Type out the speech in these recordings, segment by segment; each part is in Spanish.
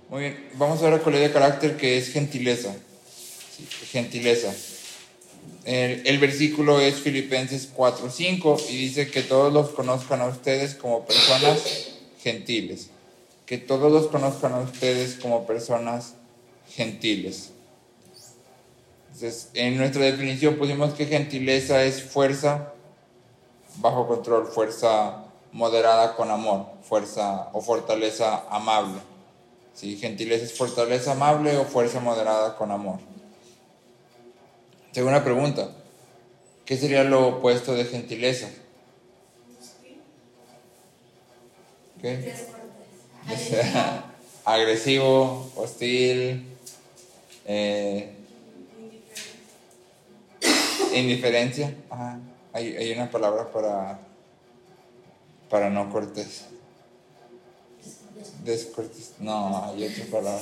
Muy bien, vamos ahora con la ley de carácter, que es gentileza. Sí, gentileza. El versículo es Filipenses 4:5 y dice que todos los conozcan a ustedes como personas gentiles. Que todos los conozcan a ustedes como personas gentiles. Entonces, en nuestra definición pusimos que gentileza es fuerza bajo control, fuerza moderada con amor, fuerza o fortaleza amable. ¿Sí? Gentileza es fortaleza amable o fuerza moderada con amor. Segunda pregunta, ¿qué sería lo opuesto de gentileza? ¿Qué? Agresivo, hostil, indiferencia. Ajá. Hay una palabra para no cortés. Descortés. No, hay otra palabra.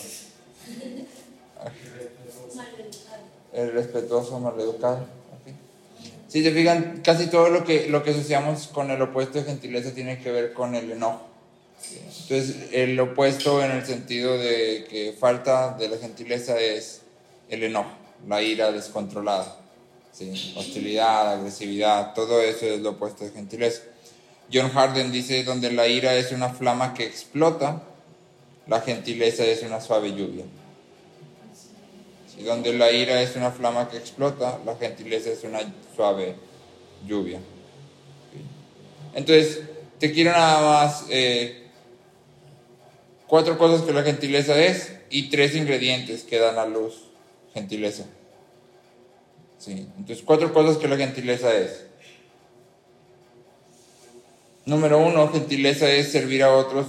El respetuoso, maleducado. Okay. Si se fijan, casi todo lo que asociamos con el opuesto de gentileza tiene que ver con el enojo. Entonces, el opuesto en el sentido de que falta de la gentileza es el enojo, la ira descontrolada, ¿sí? Hostilidad, agresividad, todo eso es lo opuesto de gentileza. John Harden dice, donde la ira es una flama que explota, la gentileza es una suave lluvia. ¿Sí? Donde la ira es una flama que explota, la gentileza es una suave lluvia. ¿Sí? Entonces, te quiero nada más 4 cosas que la gentileza es y 3 ingredientes que dan a luz gentileza. ¿Sí? Entonces, 4 cosas que la gentileza es. Número 1, gentileza es servir a otros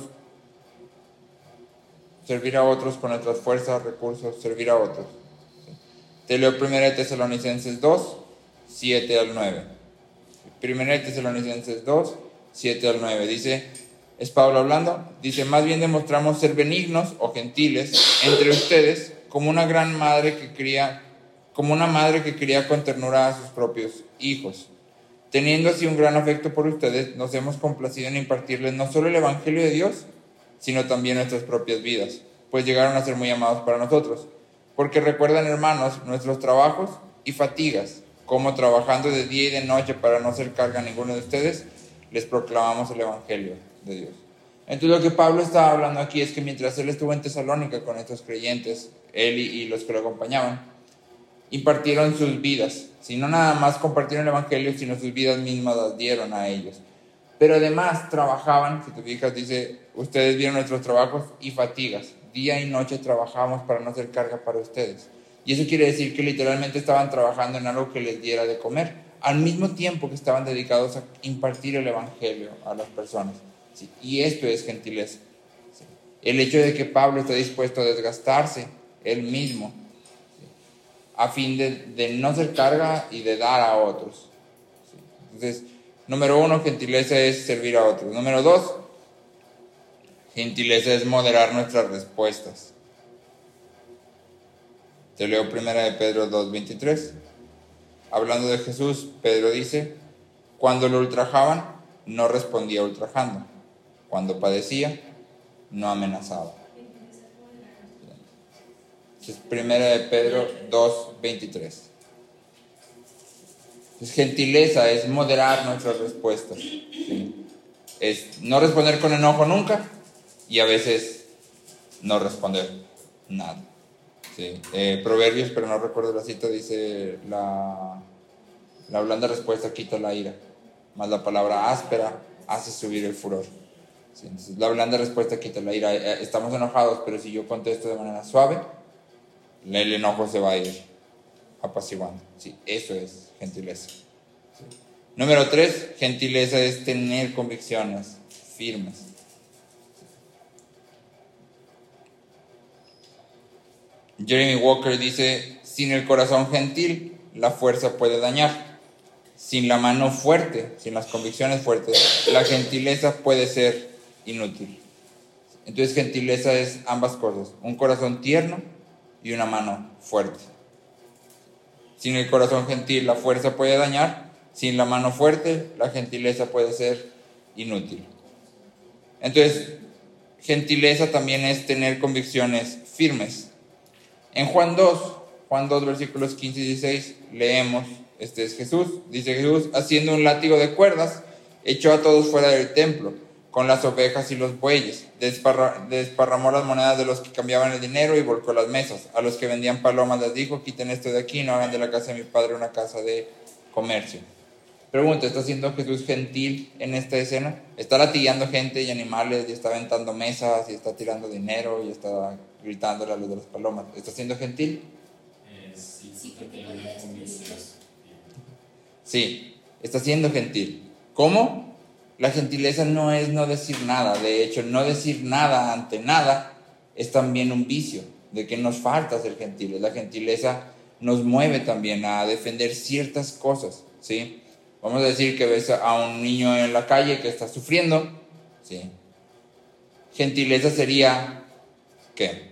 con nuestras fuerzas, recursos, servir a otros. ¿Sí? Te leo 1 Tesalonicenses 2, 7 al 9. 1 Tesalonicenses 2, 7 al 9. Dice, es Pablo hablando, dice, más bien demostramos ser benignos o gentiles entre ustedes como una madre que cría con ternura a sus propios hijos. Teniendo así un gran afecto por ustedes, nos hemos complacido en impartirles no solo el Evangelio de Dios, sino también nuestras propias vidas, pues llegaron a ser muy amados para nosotros. Porque recuerdan, hermanos, nuestros trabajos y fatigas, como trabajando de día y de noche para no hacer carga a ninguno de ustedes, les proclamamos el Evangelio de Dios. Entonces lo que Pablo estaba hablando aquí es que mientras él estuvo en Tesalónica con estos creyentes, él y los que lo acompañaban, impartieron sus vidas. Si no nada más compartieron el Evangelio, sino sus vidas mismas las dieron a ellos. Pero además trabajaban, si te fijas, dice, ustedes vieron nuestros trabajos y fatigas. Día y noche trabajamos para no hacer carga para ustedes. Y eso quiere decir que literalmente estaban trabajando en algo que les diera de comer, al mismo tiempo que estaban dedicados a impartir el Evangelio a las personas. ¿Sí? Y esto es gentileza. ¿Sí? El hecho de que Pablo está dispuesto a desgastarse él mismo, ¿sí? A fin de no hacer carga y de dar a otros. ¿Sí? Entonces, número 1, gentileza es servir a otros. Número 2, gentileza es moderar nuestras respuestas. Te leo 1 Pedro 2:23. Hablando de Jesús, Pedro dice, cuando lo ultrajaban, no respondía ultrajando. Cuando padecía, no amenazaba. Es 1 Pedro 2:23. Gentileza es moderar nuestras respuestas. ¿Sí? Es no responder con enojo nunca y a veces no responder nada. ¿Sí? Proverbios, pero no recuerdo la cita, dice la blanda respuesta quita la ira, más la palabra áspera hace subir el furor. ¿Sí? Entonces, la blanda respuesta quita la ira. Estamos enojados, pero si yo contesto de manera suave, el enojo se va a ir apaciguando. ¿Sí? Eso es gentileza. ¿Sí? Número 3, gentileza es tener convicciones firmes. Jeremy Walker dice, sin el corazón gentil, la fuerza puede dañar. Sin la mano fuerte, sin las convicciones fuertes, la gentileza puede ser inútil. Entonces gentileza es ambas cosas, un corazón tierno y una mano fuerte. Sin el corazón gentil, la fuerza puede dañar. Sin la mano fuerte, la gentileza puede ser inútil. Entonces, gentileza también es tener convicciones firmes. En Juan 2, versículos 15 y 16, leemos, este es Jesús, dice Jesús, haciendo un látigo de cuerdas, echó a todos fuera del templo, con las ovejas y los bueyes, desparramó las monedas de los que cambiaban el dinero y volcó las mesas. A los que vendían palomas les dijo, quiten esto de aquí, no hagan de la casa de mi padre una casa de comercio. Pregunta, ¿está siendo Jesús gentil en esta escena? ¿Está latigueando gente y animales y está aventando mesas y está tirando dinero y está gritándole a los de las palomas? ¿Está siendo gentil? Sí, porque lo había convicciones. Sí, está siendo gentil. ¿Cómo? La gentileza no es no decir nada. De hecho, no decir nada ante nada es también un vicio, de que nos falta ser gentiles. La gentileza nos mueve también a defender ciertas cosas, ¿sí? Vamos a decir que ves a un niño en la calle que está sufriendo, ¿sí? Gentileza sería, ¿qué?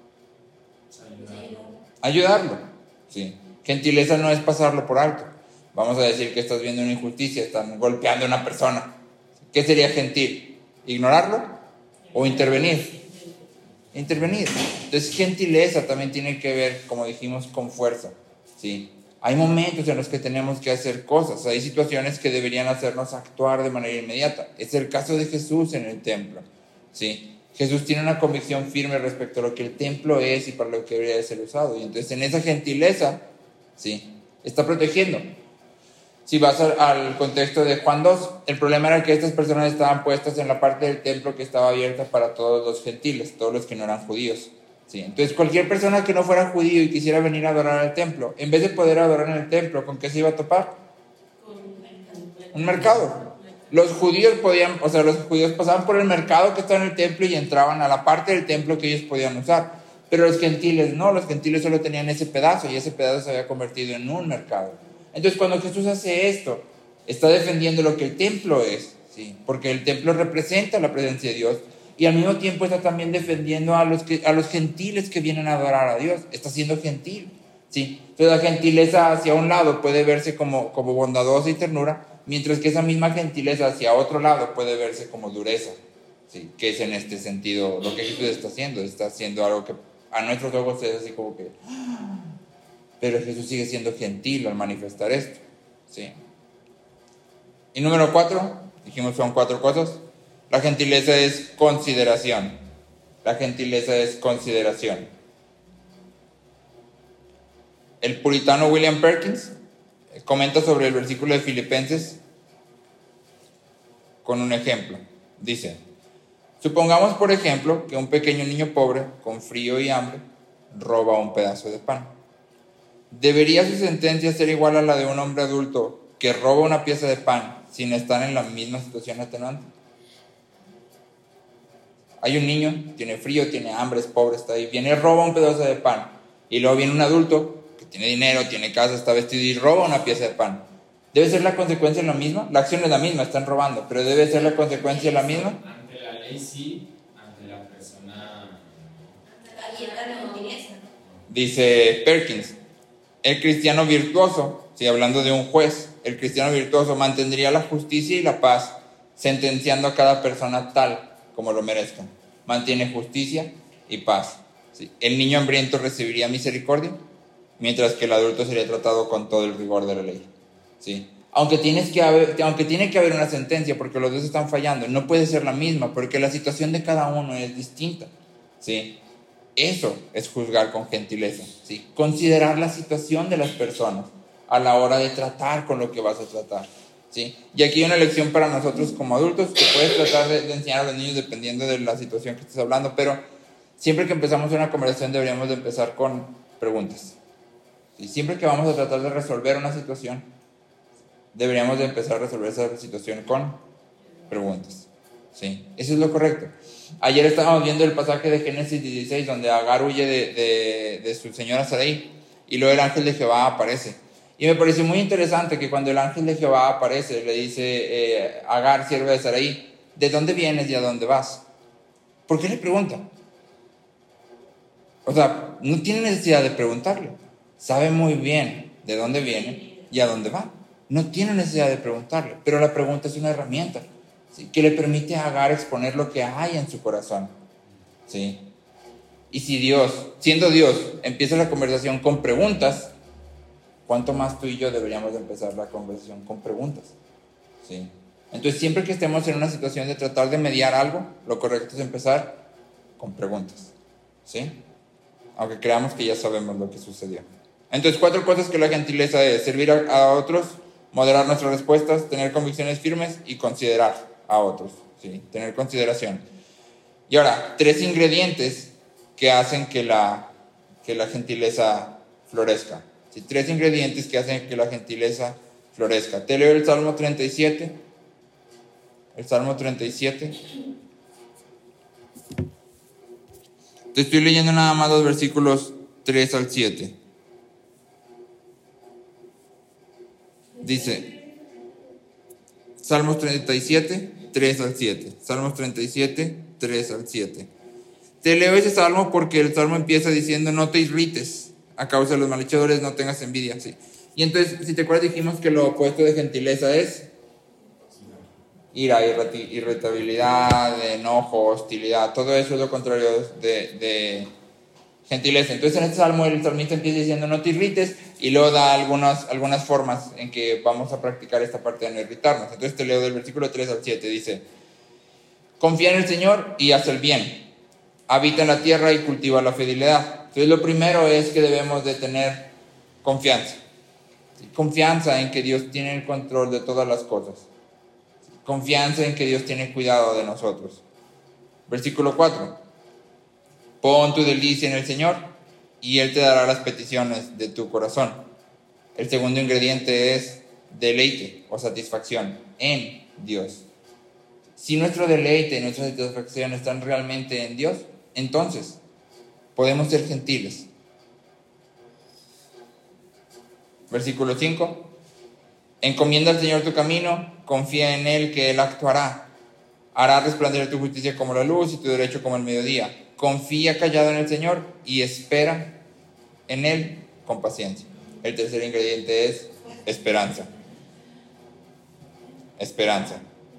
Ayudarlo, ¿sí? Gentileza no es pasarlo por alto. Vamos a decir que estás viendo una injusticia, están golpeando a una persona. ¿Qué sería gentil? ¿Ignorarlo o intervenir? Intervenir. Entonces, gentileza también tiene que ver, como dijimos, con fuerza, ¿sí? Hay momentos en los que tenemos que hacer cosas, hay situaciones que deberían hacernos actuar de manera inmediata. Es el caso de Jesús en el templo, ¿sí? Jesús tiene una convicción firme respecto a lo que el templo es y para lo que debería de ser usado. Y entonces en esa gentileza, ¿sí?, está protegiendo. Si vas al contexto de Juan 2, el problema era que estas personas estaban puestas en la parte del templo que estaba abierta para todos los gentiles, todos los que no eran judíos. Sí, entonces cualquier persona que no fuera judío y quisiera venir a adorar al templo, en vez de poder adorar en el templo, ¿con qué se iba a topar? Un mercado. Los judíos pasaban por el mercado que está en el templo y entraban a la parte del templo que ellos podían usar. Pero los gentiles no, los gentiles solo tenían ese pedazo y ese pedazo se había convertido en un mercado. Entonces cuando Jesús hace esto, está defendiendo lo que el templo es, ¿sí? Porque el templo representa la presencia de Dios y al mismo tiempo está también defendiendo a los gentiles que vienen a adorar a Dios. Está siendo gentil, ¿sí? Entonces la gentileza hacia un lado puede verse como bondadosa y ternura, mientras que esa misma gentileza hacia otro lado puede verse como dureza, ¿sí? Que es en este sentido lo que Jesús está haciendo algo que a nuestros ojos es así como que... Pero Jesús sigue siendo gentil al manifestar esto, ¿sí? Y número 4, dijimos son 4 cosas. La gentileza es consideración. La gentileza es consideración. El puritano William Perkins comenta sobre el versículo de Filipenses con un ejemplo. Dice, supongamos por ejemplo que un pequeño niño pobre, con frío y hambre, roba un pedazo de pan. ¿Debería su sentencia ser igual a la de un hombre adulto que roba una pieza de pan sin estar en la misma situación atenuante? Hay un niño, tiene frío, tiene hambre, es pobre, está ahí, viene y roba un pedazo de pan. Y luego viene un adulto que tiene dinero, tiene casa, está vestido y roba una pieza de pan. ¿Debe ser la consecuencia la misma? La acción es la misma, están robando, pero ¿debe ser la consecuencia la misma? Ante la ley sí, ante la persona... Dice Perkins, el cristiano virtuoso, si hablando de un juez, el cristiano virtuoso mantendría la justicia y la paz, sentenciando a cada persona tal como lo merezcan. Mantiene justicia y paz. ¿Sí? El niño hambriento recibiría misericordia, mientras que el adulto sería tratado con todo el rigor de la ley. ¿Sí? Aunque tiene que haber una sentencia, porque los dos están fallando, no puede ser la misma, porque la situación de cada uno es distinta. ¿Sí? Eso es juzgar con gentileza, ¿sí? Considerar la situación de las personas a la hora de tratar con lo que vas a tratar, ¿sí? Y aquí hay una lección para nosotros como adultos que puedes tratar de enseñar a los niños dependiendo de la situación que estés hablando, pero siempre que empezamos una conversación deberíamos de empezar con preguntas. Y siempre que vamos a tratar de resolver una situación, deberíamos de empezar a resolver esa situación con preguntas, ¿sí? Eso es lo correcto. Ayer estábamos viendo el pasaje de Génesis 16 donde Agar huye de su señora Sarai y luego el ángel de Jehová aparece. Y me pareció muy interesante que cuando el ángel de Jehová aparece le dice Agar, sierva de Sarai, ¿de dónde vienes y a dónde vas? ¿Por qué le pregunta? O sea, no tiene necesidad de preguntarle. Sabe muy bien de dónde viene y a dónde va. No tiene necesidad de preguntarle, pero la pregunta es una herramienta, ¿sí? Que le permite a Agar exponer lo que hay en su corazón, ¿sí? Y si Dios, siendo Dios, empieza la conversación con preguntas, ¿cuánto más tú y yo deberíamos empezar la conversación con preguntas? ¿Sí? Entonces, siempre que estemos en una situación de tratar de mediar algo, lo correcto es empezar con preguntas, ¿sí? Aunque creamos que ya sabemos lo que sucedió. Entonces, 4 cosas que la gentileza es: servir a otros, moderar nuestras respuestas, tener convicciones firmes y considerar a otros, ¿sí? Tener consideración. Y ahora, 3 ingredientes que hacen que la gentileza florezca. ¿Sí? 3 ingredientes que hacen que la gentileza florezca. Te leo el Salmo 37. El Salmo 37. Te estoy leyendo nada más los versículos 3 al 7. Dice, Salmos 37, 3 al 7. Salmos 37, 3 al 7. Te leo ese salmo porque el salmo empieza diciendo: no te irrites a causa de los malhechores, no tengas envidia. ¿Sí? Y entonces, si te acuerdas, dijimos que lo opuesto de gentileza es ira, irritabilidad, enojo, hostilidad. Todo eso es lo contrario de gentileza. Entonces, en este salmo el salmista empieza diciendo: no te irrites, y luego da algunas formas en que vamos a practicar esta parte de no irritarnos. Entonces te leo del versículo 3 al 7. Dice: confía en el Señor y haz el bien, habita en la tierra y cultiva la fidelidad. Entonces, lo primero es que debemos de tener confianza. ¿Sí? Confianza en que Dios tiene el control de todas las cosas. ¿Sí? Confianza en que Dios tiene cuidado de nosotros. Versículo 4. Pon tu delicia en el Señor y Él te dará las peticiones de tu corazón. El segundo ingrediente es deleite o satisfacción en Dios. Si nuestro deleite y nuestra satisfacción están realmente en Dios, entonces podemos ser gentiles. Versículo 5. Encomienda al Señor tu camino, confía en Él que Él actuará. Hará resplandecer tu justicia como la luz y tu derecho como el mediodía. Confía callado en el Señor y espera en Él con paciencia. El tercer ingrediente es esperanza. Esperanza.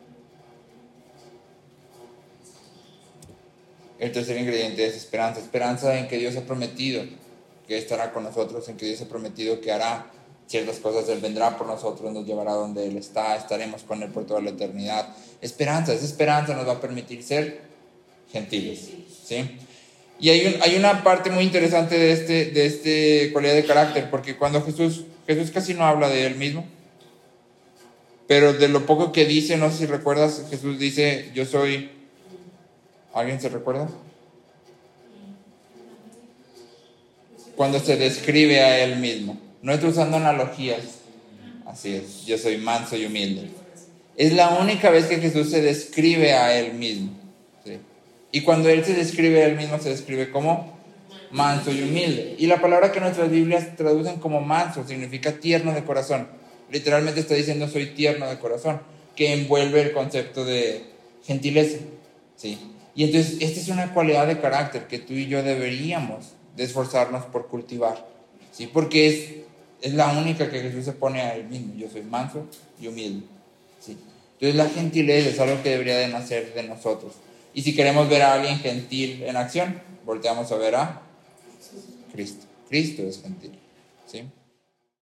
El tercer ingrediente es esperanza. Esperanza en que Dios ha prometido que estará con nosotros, en que Dios ha prometido que hará ciertas cosas. Él vendrá por nosotros, nos llevará donde Él está, estaremos con Él por toda la eternidad. Esa esperanza nos va a permitir ser gentiles, ¿sí? Y hay una parte muy interesante de este cualidad de carácter, porque cuando Jesús casi no habla de Él mismo, pero de lo poco que dice, no sé si recuerdas, Jesús dice: yo soy... ¿Alguien se recuerda? Cuando se describe a Él mismo. No estoy usando analogías. Así es, yo soy manso y humilde. Es la única vez que Jesús se describe a Él mismo, ¿sí? Y cuando Él se describe a Él mismo, se describe como manso y humilde. Y la palabra que nuestras Biblias traducen como manso significa tierno de corazón. Literalmente está diciendo: soy tierno de corazón, que envuelve el concepto de gentileza, ¿sí? Y entonces esta es una cualidad de carácter que tú y yo deberíamos de esforzarnos por cultivar, ¿sí? Porque es la única que Jesús se pone a Él mismo: yo soy manso y humilde, ¿sí? Entonces la gentileza es algo que debería de nacer de nosotros. Y si queremos ver a alguien gentil en acción, volteamos a ver a Cristo. Cristo es gentil, ¿sí?